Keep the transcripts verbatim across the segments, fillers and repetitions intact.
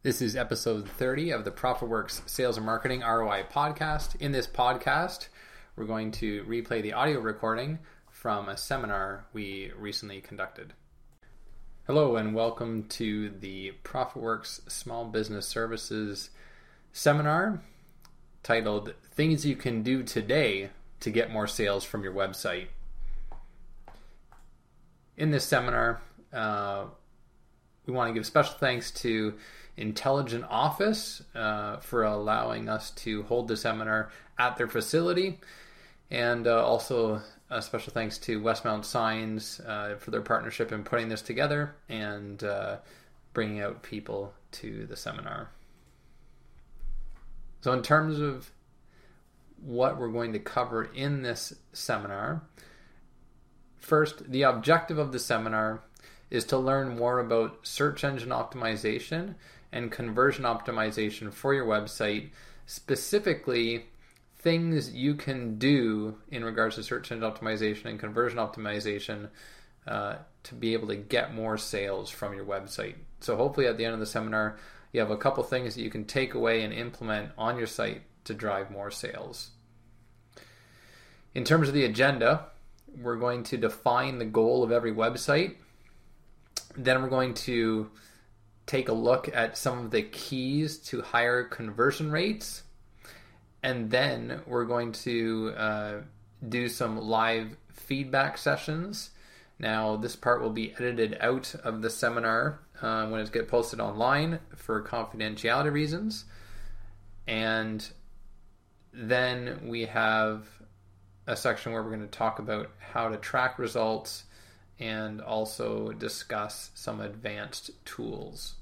This is episode thirty of the ProfitWorks Sales and Marketing R O I podcast. In this podcast, we're going to replay the audio recording from a seminar we recently conducted. Hello and welcome to the ProfitWorks Small Business Services seminar titled Things You Can Do Today to Get More Sales from Your Website. In this seminar, uh, we want to give special thanks to Intelligent Office uh, for allowing us to hold the seminar at their facility, and uh, also a special thanks to Westmount Signs uh, for their partnership in putting this together and uh, bringing out people to the seminar. So in terms of what we're going to cover in this seminar, first, the objective of the seminar is to learn more about search engine optimization and conversion optimization for your website, specifically things you can do in regards to search engine optimization and conversion optimization uh, to be able to get more sales from your website. So hopefully at the end of the seminar, you have a couple things that you can take away and implement on your site to drive more sales. In terms of the agenda, we're going to define the goal of every website. Then we're going to take a look at some of the keys to higher conversion rates. And then we're going to uh, do some live feedback sessions. Now, this part will be edited out of the seminar uh, when it gets posted online for confidentiality reasons. And then we have a section where we're going to talk about how to track results and also discuss some advanced tools.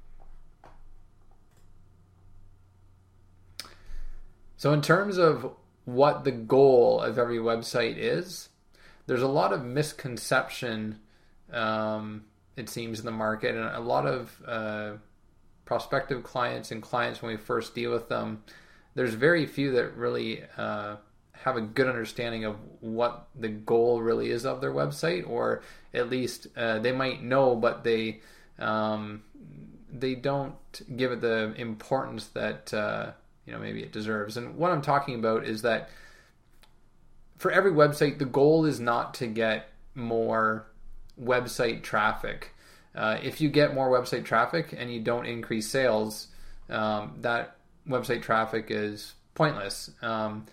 So in terms of what the goal of every website is, there's a lot of misconception, um, it seems, in the market, and a lot of uh, prospective clients and clients, when we first deal with them, there's very few that really uh, have a good understanding of what the goal really is of their website, or at least uh, they might know, but they um, they don't give it the importance that uh, you know maybe it deserves. And what I'm talking about is that for every website, the goal is not to get more website traffic. Uh, if you get more website traffic and you don't increase sales, um, that website traffic is pointless. Um,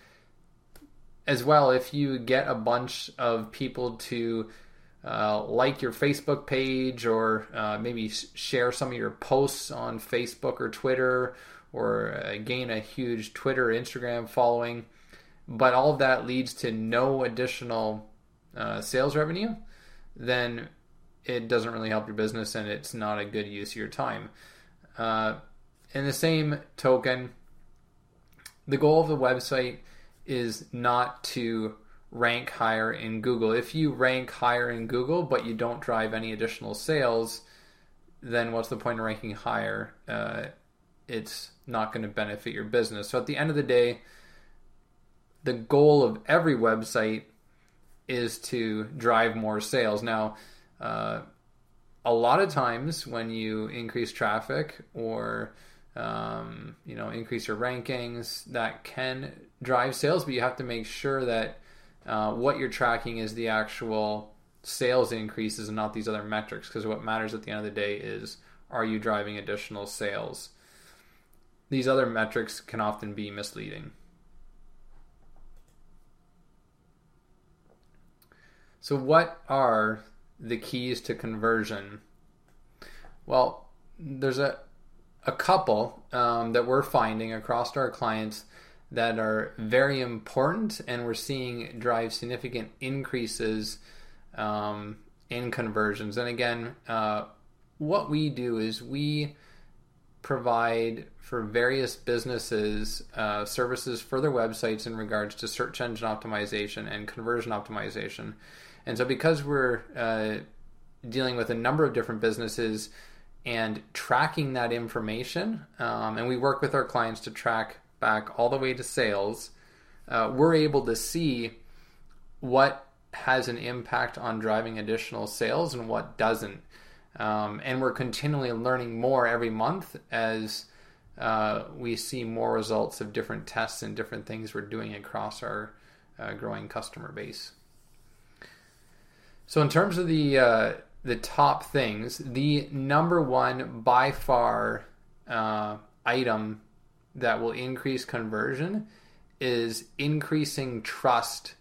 As well, if you get a bunch of people to uh, like your Facebook page, or uh, maybe share some of your posts on Facebook or Twitter, or uh, gain a huge Twitter or Instagram following, but all of that leads to no additional uh, sales revenue, then it doesn't really help your business and it's not a good use of your time. Uh, in the same token, the goal of the website is not to rank higher in Google. If you rank higher in Google but you don't drive any additional sales, then what's the point of ranking higher? Uh, it's not going to benefit your business. So at the end of the day, the goal of every website is to drive more sales. Now, uh, a lot of times when you increase traffic or Um, you know, increase your rankings, that can drive sales, but you have to make sure that uh, what you're tracking is the actual sales increases and not these other metrics, because what matters at the end of the day is, are you driving additional sales? These other metrics can often be misleading. So what are the keys to conversion? Well, there's a a couple um, that we're finding across our clients that are very important, and we're seeing drive significant increases um, in conversions. And again, uh, what we do is we provide for various businesses uh, services for their websites in regards to search engine optimization and conversion optimization. And so because we're uh, dealing with a number of different businesses and tracking that information, um, and we work with our clients to track back all the way to sales, uh, we're able to see what has an impact on driving additional sales and what doesn't. Um, and we're continually learning more every month as uh, we see more results of different tests and different things we're doing across our uh, growing customer base. So in terms of the uh, the top things, the number one by far uh, item that will increase conversion is increasing trust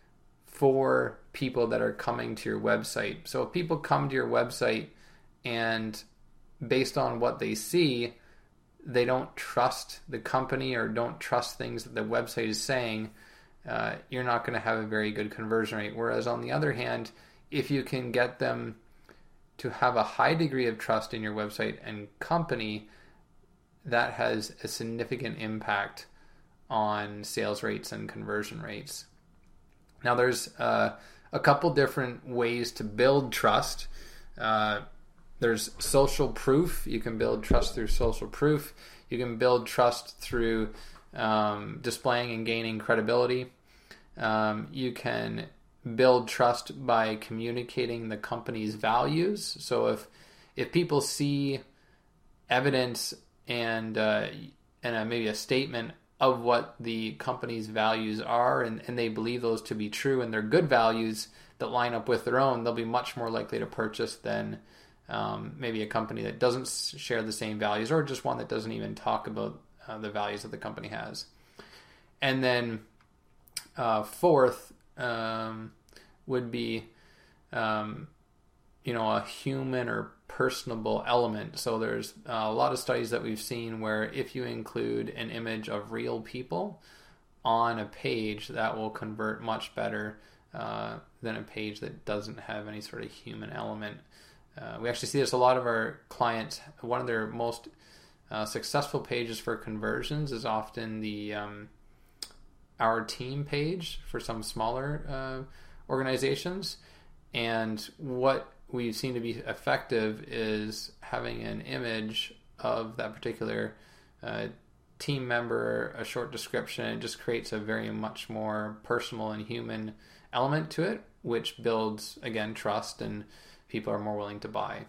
for people that are coming to your website. So if people come to your website and based on what they see, they don't trust the company or don't trust things that the website is saying, uh, you're not going to have a very good conversion rate. Whereas on the other hand, if you can get them to have a high degree of trust in your website and company, that has a significant impact on sales rates and conversion rates. Now there's uh, a couple different ways to build trust. Uh, there's social proof. You can build trust through social proof. You can build trust through um, displaying and gaining credibility. Um, you can build trust by communicating the company's values. So if if people see evidence and uh, and a, maybe a statement of what the company's values are, and, and they believe those to be true, and they're good values that line up with their own, they'll be much more likely to purchase than um, maybe a company that doesn't share the same values, or just one that doesn't even talk about uh, the values that the company has. And then uh, fourth um, would be um, you know, a human or personable element. So there's a lot of studies that we've seen where if you include an image of real people on a page, that will convert much better uh, than a page that doesn't have any sort of human element. Uh, we actually see this a lot of our clients. One of their most uh, successful pages for conversions is often the um, Our Team page for some smaller uh, organizations. And what we seem to be effective is having an image of that particular uh, team member, a short description. It just creates a very much more personal and human element to it, which builds, again, trust, and people are more willing to buy.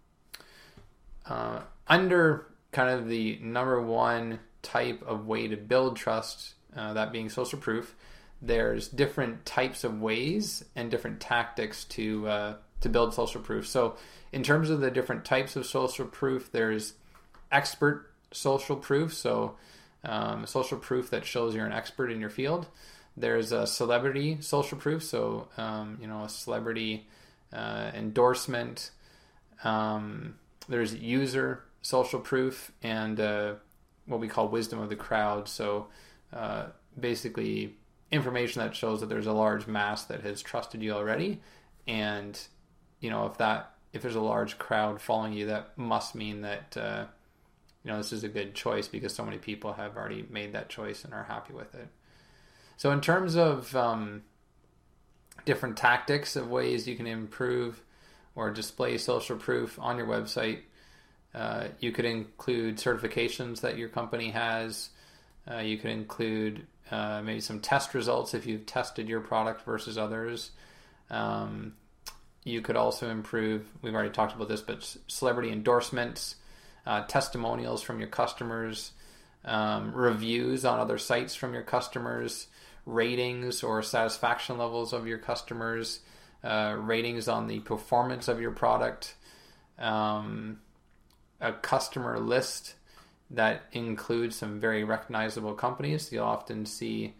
Uh, under kind of the number one type of way to build trust, uh, that being social proof, there's different types of ways and different tactics to uh, to build social proof. So in terms of the different types of social proof, there's expert social proof, so um, social proof that shows you're an expert in your field. There's a celebrity social proof, so um, you know, a celebrity uh, endorsement. Um, there's user social proof, and uh, what we call wisdom of the crowd. So uh, basically information that shows that there's a large mass that has trusted you already, and you know, if that if there's a large crowd following you, that must mean that uh, you know, this is a good choice because so many people have already made that choice and are happy with it. So in terms of um, different tactics of ways you can improve or display social proof on your website, uh, you could include certifications that your company has. Uh, you could include uh, maybe some test results if you've tested your product versus others. Um, you could also improve, we've already talked about this, but celebrity endorsements, uh, testimonials from your customers, um, reviews on other sites from your customers, ratings or satisfaction levels of your customers, uh, ratings on the performance of your product, um, a customer list that includes some very recognizable companies. You'll often see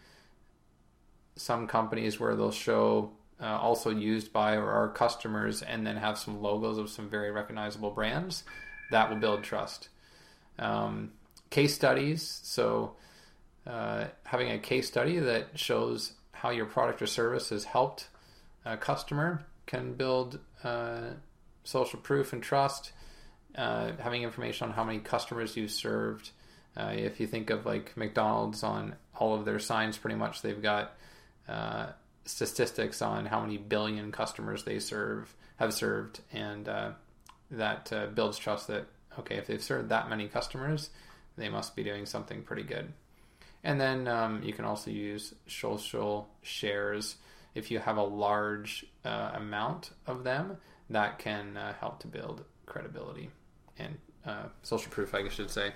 some companies where they'll show uh, also used by or our customers, and then have some logos of some very recognizable brands. That will build trust. Um, case studies. So uh, having a case study that shows how your product or service has helped a customer can build uh, social proof and trust. Uh, having information on how many customers you've served. Uh, if you think of like McDonald's, on all of their signs, pretty much they've got uh, statistics on how many billion customers they serve have served, and uh, that uh, builds trust that, okay, if they've served that many customers, they must be doing something pretty good. And then um, you can also use social shares. If you have a large uh, amount of them, that can uh, help to build credibility and uh, social proof, I should say.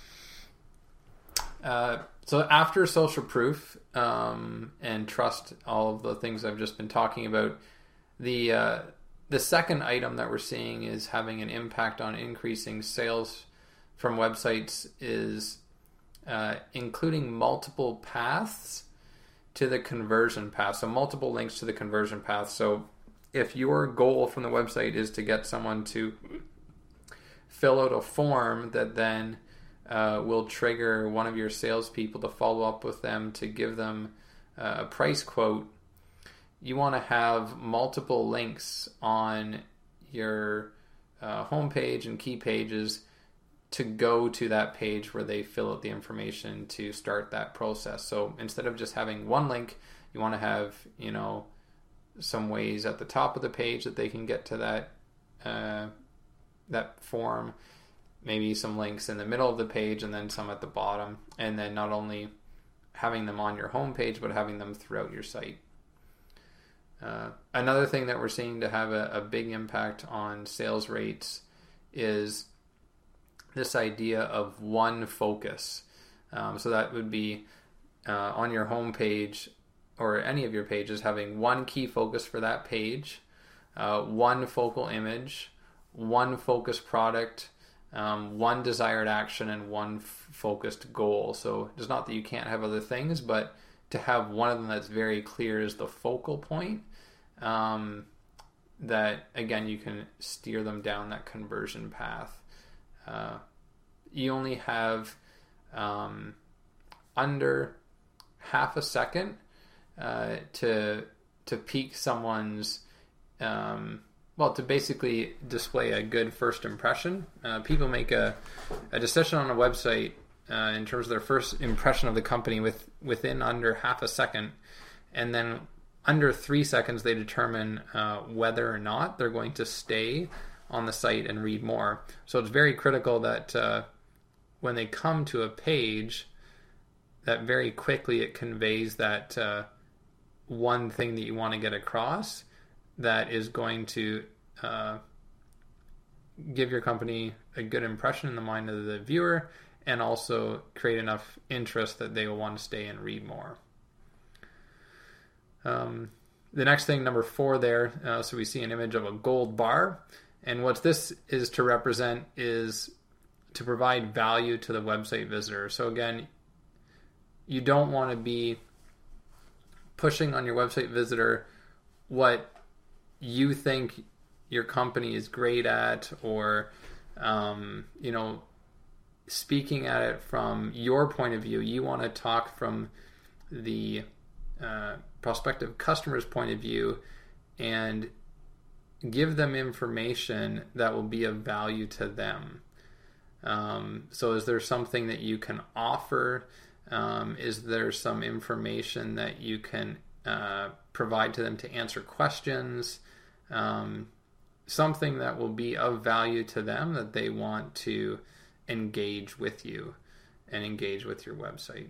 Uh, so after social proof um, and trust, all of the things I've just been talking about, the uh, the second item that we're seeing is having an impact on increasing sales from websites is uh, including multiple paths to the conversion path. So multiple links to the conversion path. So if your goal from the website is to get someone to fill out a form that then uh, will trigger one of your salespeople to follow up with them to give them uh, a price quote, you want to have multiple links on your uh, homepage and key pages to go to that page where they fill out the information to start that process. So instead of just having one link, you want to have, you know, some ways at the top of the page that they can get to that uh, that form, maybe some links in the middle of the page and then some at the bottom, and then not only having them on your homepage but having them throughout your site. Uh, another thing that we're seeing to have a, a big impact on sales rates is this idea of one focus. Um, so that would be uh, on your homepage or any of your pages having one key focus for that page, uh, one focal image, one focused product, um, one desired action, and one f- focused goal. So it's not that you can't have other things, but to have one of them that's very clear is the focal point, um, that again you can steer them down that conversion path. Uh, you only have um, under half a second uh, to to peak someone's um, well to basically display a good first impression. Uh, people make a, a decision on a website uh, in terms of their first impression of the company with within under half a second, and then under three seconds they determine uh, whether or not they're going to stay on the site and read more. So it's very critical that uh, when they come to a page, that very quickly it conveys that uh, one thing that you want to get across that is going to uh, give your company a good impression in the mind of the viewer and also create enough interest that they will want to stay and read more. Um, the next thing, number four there, uh, so we see an image of a gold bar. And what this is to represent is to provide value to the website visitor. So again, you don't want to be pushing on your website visitor what you think your company is great at, or um, you know, speaking at it from your point of view. You want to talk from the uh, prospective customer's point of view and give them information that will be of value to them. Um, so is there something that you can offer? Um, is there some information that you can uh, provide to them to answer questions? Um, something that will be of value to them that they want to engage with you and engage with your website.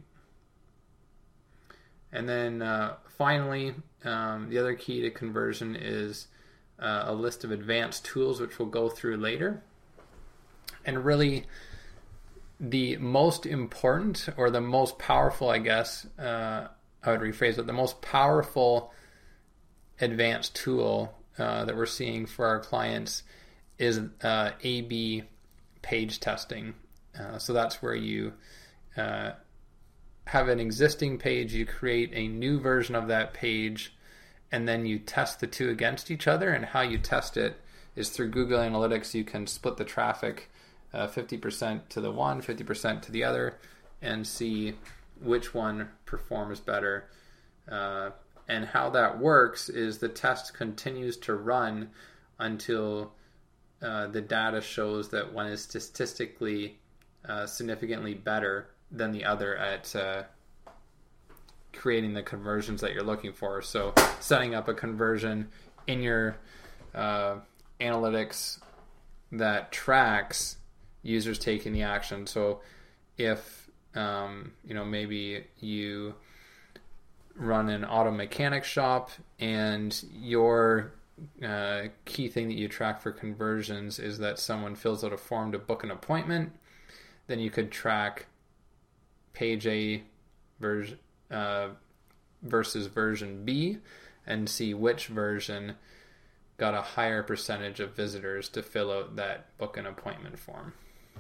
And then uh, finally, um, the other key to conversion is uh, a list of advanced tools, which we'll go through later. And really, the most important or the most powerful, I guess, uh, I would rephrase it, the most powerful advanced tool uh, that we're seeing for our clients is uh, A B page testing. Uh, so that's where you uh, have an existing page, you create a new version of that page, and then you test the two against each other. And how you test it is through Google Analytics. You can split the traffic uh, fifty percent to the one, fifty percent to the other, and see which one performs better. Uh, and how that works is the test continues to run until uh, the data shows that one is statistically uh, significantly better than the other at uh, creating the conversions that you're looking for. So setting up a conversion in your uh, analytics that tracks users taking the action. So if um, you know, maybe you run an auto mechanic shop and your uh, key thing that you track for conversions is that someone fills out a form to book an appointment. Then you could track page A version uh, versus version B and see which version got a higher percentage of visitors to fill out that book an appointment form.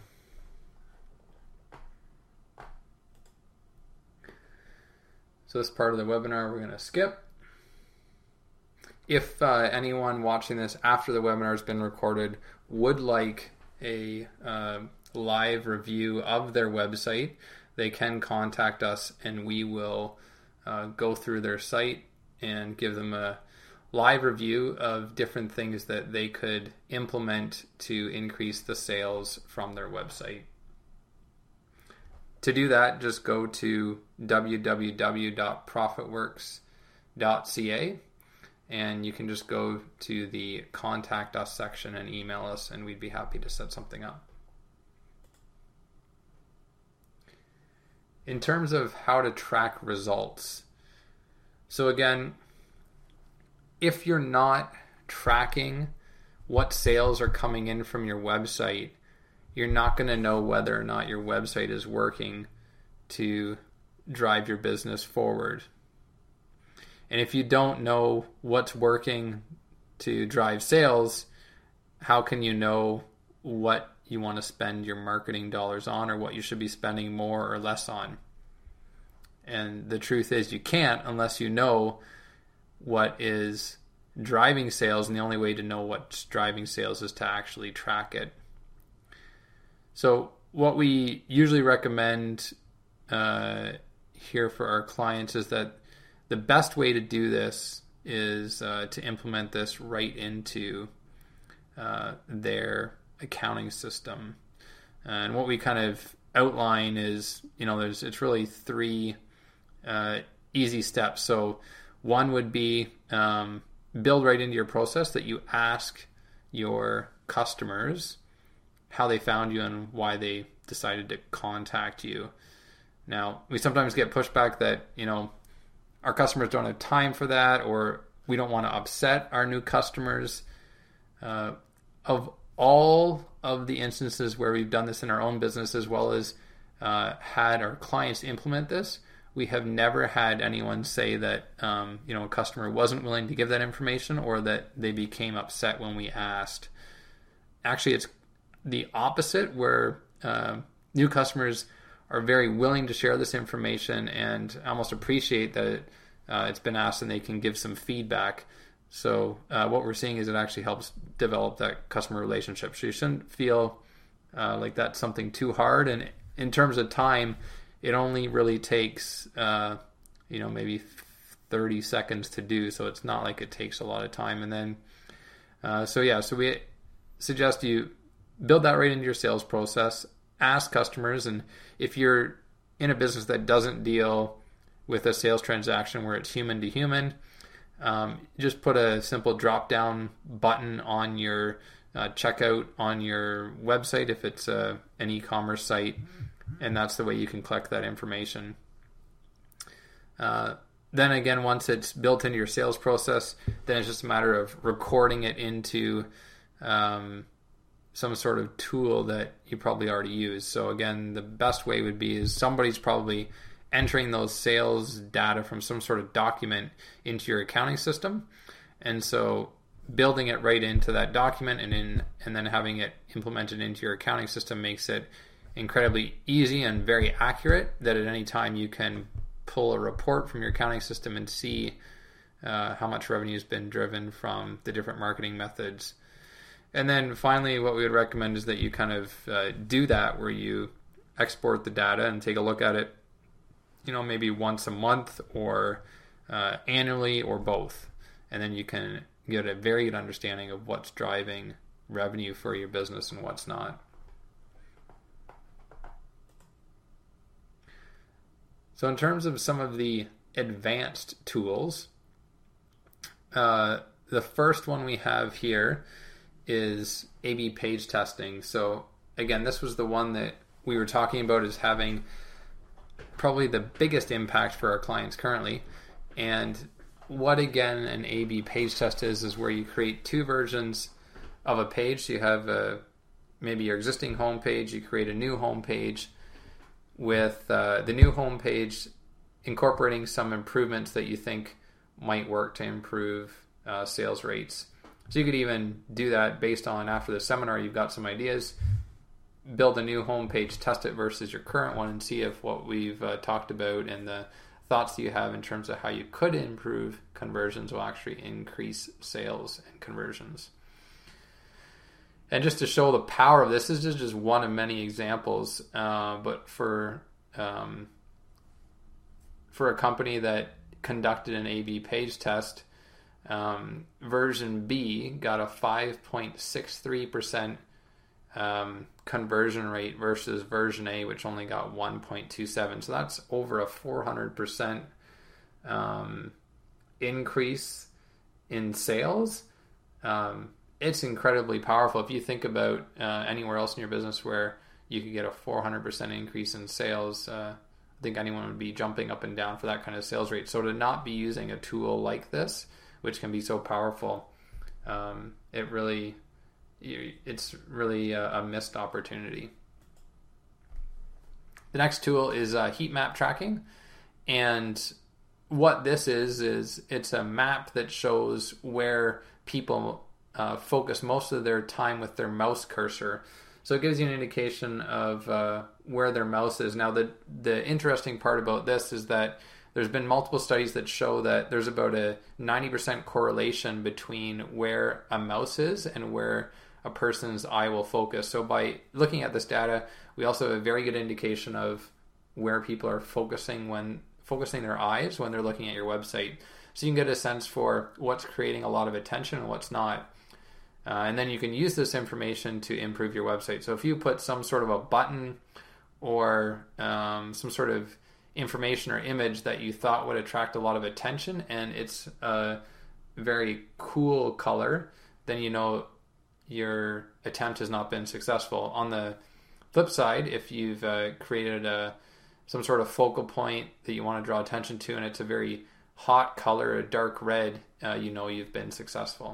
So this part of the webinar we're going to skip. If uh, anyone watching this after the webinar has been recorded would like a uh, live review of their website, they can contact us and we will uh, go through their site and give them a live review of different things that they could implement to increase the sales from their website. To do that, just go to w w w dot profitworks dot c a and you can just go to the contact us section and email us, and we'd be happy to set something up. In terms of how to track results, so again, if you're not tracking what sales are coming in from your website, you're not going to know whether or not your website is working to drive your business forward. And if you don't know what's working to drive sales, how can you know what you want to spend your marketing dollars on or what you should be spending more or less on? And the truth is you can't unless you know what is driving sales, and the only way to know what's driving sales is to actually track it. So what we usually recommend uh, here for our clients is that the best way to do this is uh, to implement this right into uh, their accounting system. And what we kind of outline is, you know, there's it's really three uh, easy steps. So one would be um, build right into your process that you ask your customers how they found you and why they decided to contact you. Now, we sometimes get pushback that, you know, our customers don't have time for that, or we don't want to upset our new customers. Uh, of all of the instances where we've done this in our own business, as well as uh, had our clients implement this, we have never had anyone say that um, you know, a customer wasn't willing to give that information or that they became upset when we asked. Actually, it's the opposite, where uh, new customers are very willing to share this information and almost appreciate that it, uh, it's been asked and they can give some feedback. So uh, what we're seeing is it actually helps develop that customer relationship. So you shouldn't feel uh, like that's something too hard. And in terms of time, it only really takes, uh, you know, maybe thirty seconds to do. So it's not like it takes a lot of time. And then, uh, so yeah, so we suggest you build that right into your sales process. Ask customers, and if you're in a business that doesn't deal with a sales transaction where it's human to human, um, just put a simple drop down button on your uh, checkout on your website if it's a, an e-commerce site, and that's the way you can collect that information. Uh, then again, once it's built into your sales process, then it's just a matter of recording it into um, some sort of tool that you probably already use. So again, the best way would be is somebody's probably entering those sales data from some sort of document into your accounting system. And so building it right into that document and in and then having it implemented into your accounting system makes it incredibly easy and very accurate, that at any time you can pull a report from your accounting system and see uh, how much revenue has been driven from the different marketing methods. And then finally, what we would recommend is that you kind of uh, do that where you export the data and take a look at it, you know, maybe once a month or uh, annually or both. And then you can get a very good understanding of what's driving revenue for your business and what's not. So in terms of some of the advanced tools, uh, the first one we have here is A B page testing. So again, this was the one that we were talking about as having probably the biggest impact for our clients currently. And what again an A B page test is, is where you create two versions of a page. So you have a, maybe your existing homepage, you create a new homepage with uh, the new homepage incorporating some improvements that you think might work to improve uh, sales rates. So you could even do that based on, after the seminar, you've got some ideas, build a new homepage, test it versus your current one, and see if what we've uh, talked about and the thoughts that you have in terms of how you could improve conversions will actually increase sales and conversions. And just to show the power of this, this is just one of many examples, uh, but for um, for a company that conducted an A B page test, um, version B got a five point six three percent um, conversion rate versus version A, which only got one point two seven. So that's over a four hundred percent um, increase in sales. Um, it's incredibly powerful. If you think about uh, anywhere else in your business where you could get a four hundred percent increase in sales, uh, I think anyone would be jumping up and down for that kind of sales rate. So to not be using a tool like this, which can be so powerful, um, it really, it's really a, a missed opportunity. The next tool is uh, heat map tracking. And what this is, is it's a map that shows where people uh, focus most of their time with their mouse cursor. So it gives you an indication of uh, where their mouse is. Now, the the interesting part about this is that there's been multiple studies that show that there's about a ninety percent correlation between where a mouse is and where a person's eye will focus. So by looking at this data, we also have a very good indication of where people are focusing when focusing their eyes when they're looking at your website. So you can get a sense for what's creating a lot of attention and what's not. Uh, and then you can use this information to improve your website. So if you put some sort of a button or um, some sort of information or image that you thought would attract a lot of attention and it's a very cool color, then you know your attempt has not been successful. On the flip side, if you've uh, created a some sort of focal point that you want to draw attention to and it's a very hot color, a dark red, uh, you know you've been successful.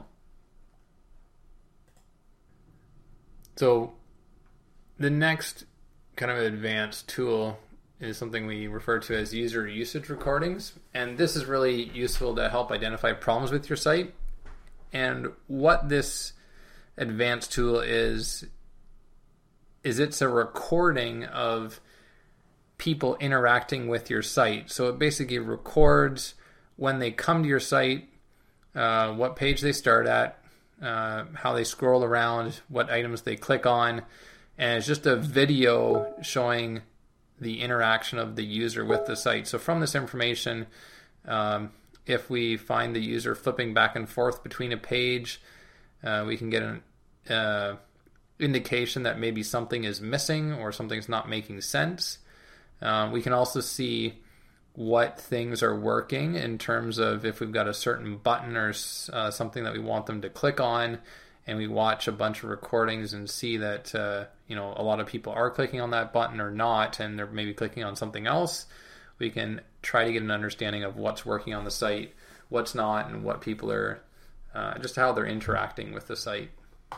So the next kind of advanced tool is something we refer to as user usage recordings. And this is really useful to help identify problems with your site. And what this advanced tool is, is it's a recording of people interacting with your site. So it basically records when they come to your site, uh, what page they start at, uh, how they scroll around, what items they click on, and it's just a video showing the interaction of the user with the site. So from this information, um, if we find the user flipping back and forth between a page, uh, we can get an uh, indication that maybe something is missing or something's not making sense. Uh, we can also see what things are working in terms of if we've got a certain button or uh, something that we want them to click on, and we watch a bunch of recordings and see that uh, you know a lot of people are clicking on that button or not, and they're maybe clicking on something else. We can try to get an understanding of what's working on the site, what's not, and what people are, uh, just how they're interacting with the site.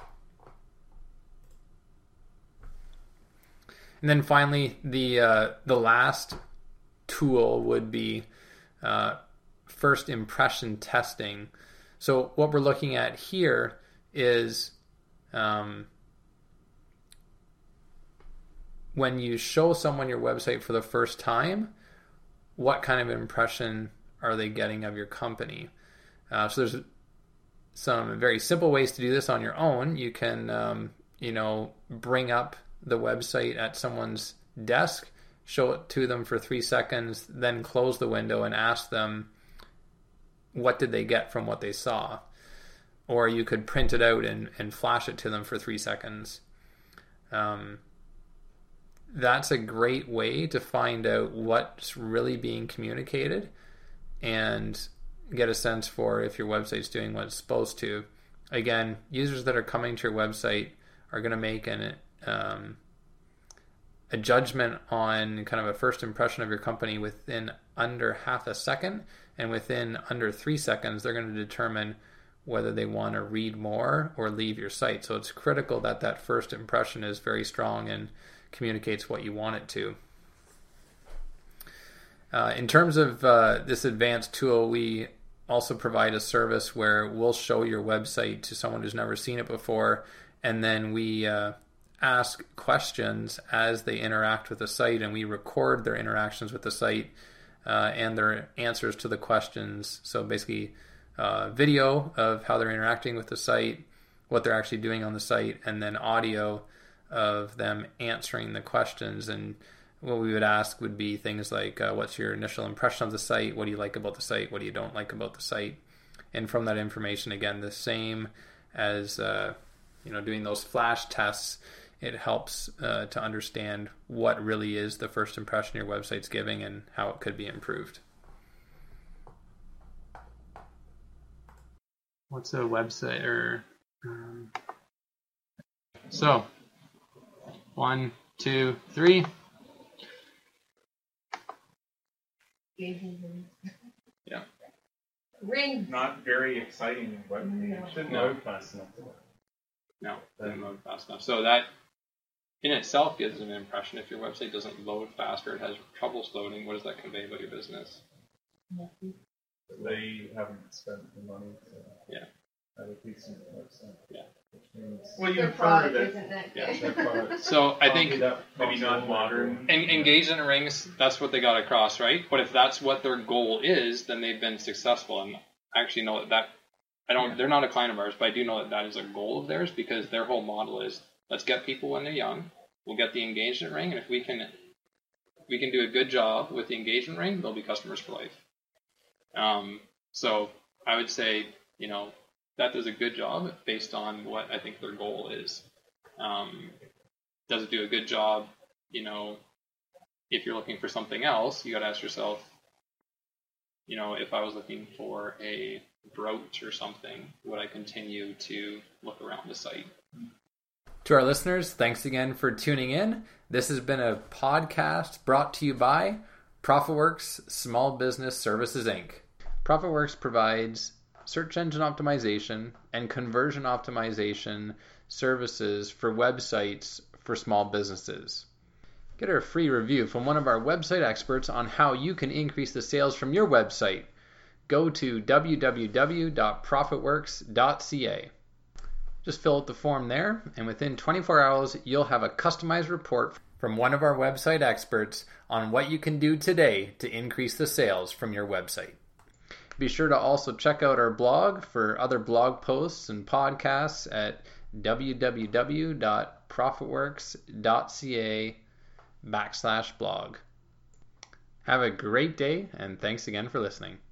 And then finally, the uh, the last tool would be uh, first impression testing. So what we're looking at here is um, when you show someone your website for the first time, what kind of impression are they getting of your company? Uh, so there's some very simple ways to do this on your own. You can, um, you know, bring up the website at someone's desk, show it to them for three seconds, then close the window and ask them what did they get from what they saw. Or you could print it out and, and flash it to them for three seconds. Um, that's a great way to find out what's really being communicated and get a sense for if your website's doing what it's supposed to. Again, users that are coming to your website are going to make an um, a judgment on kind of a first impression of your company within under half a second, and within under three seconds, they're going to determine whether they want to read more or leave your site. So it's critical that that first impression is very strong and communicates what you want it to. Uh, in terms of uh, this advanced tool, we also provide a service where we'll show your website to someone who's never seen it before, and then we uh, ask questions as they interact with the site, and we record their interactions with the site uh, and their answers to the questions. So basically, uh, video of how they're interacting with the site, what they're actually doing on the site, and then audio of them answering the questions. And what we would ask would be things like, uh, what's your initial impression of the site? What do you like about the site? What do you don't like about the site? And from that information, again, the same as uh, you know, doing those flash tests, it helps uh, to understand what really is the first impression your website's giving and how it could be improved. What's a website or um, so one, two, three. Yeah. Ring. Not very exciting web page. No. Shouldn't load fast enough. No, doesn't load fast enough. So that in itself gives an impression. If your website doesn't load fast or it has troubles loading, what does that convey about your business? Nothing. They haven't spent the money to Yeah. have a decent website. Yeah. Which means Well, your product isn't that Yeah. good. their product. So I think maybe not modern. en- engagement rings, that's what they got across, right? But if that's what their goal is, then they've been successful. And I actually know that, that I don't, they're not a client of ours, but I do know that that is a goal of theirs, because their whole model is, let's get people when they're young. We'll get the engagement ring. And if we can, if we can do a good job with the engagement ring, they'll be customers for life. Um, so I would say, you know, that does a good job based on what I think their goal is. Um, does it do a good job? You know, if you're looking for something else, you got to ask yourself, you know, if I was looking for a brooch or something, would I continue to look around the site? To our listeners, thanks again for tuning in. This has been a podcast brought to you by ProfitWorks Small Business Services, Incorporated. ProfitWorks provides search engine optimization and conversion optimization services for websites for small businesses. Get a free review from one of our website experts on how you can increase the sales from your website. Go to w w w dot profitworks dot c a. Just fill out the form there, and within twenty-four hours, you'll have a customized report from one of our website experts on what you can do today to increase the sales from your website. Be sure to also check out our blog for other blog posts and podcasts at w w w dot profitworks dot c a backslash blog. Have a great day, and thanks again for listening.